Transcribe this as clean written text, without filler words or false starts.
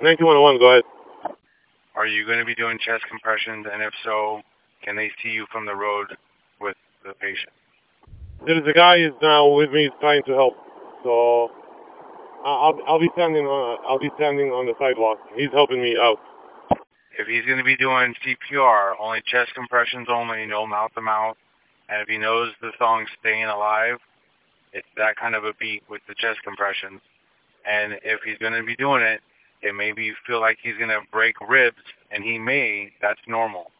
1901, go ahead. Are you going to be doing chest compressions, and if so, can they see you from the road with the patient? There's a guy is now with me trying to help, so I'll be standing on the sidewalk. He's helping me out. If he's going to be doing CPR, only chest compressions only, no mouth to mouth. And if he knows the song "Staying Alive," it's that kind of a beat with the chest compressions. And if he's going to be doing it, it maybe you feel like he's going to break ribs, and he may. That's normal.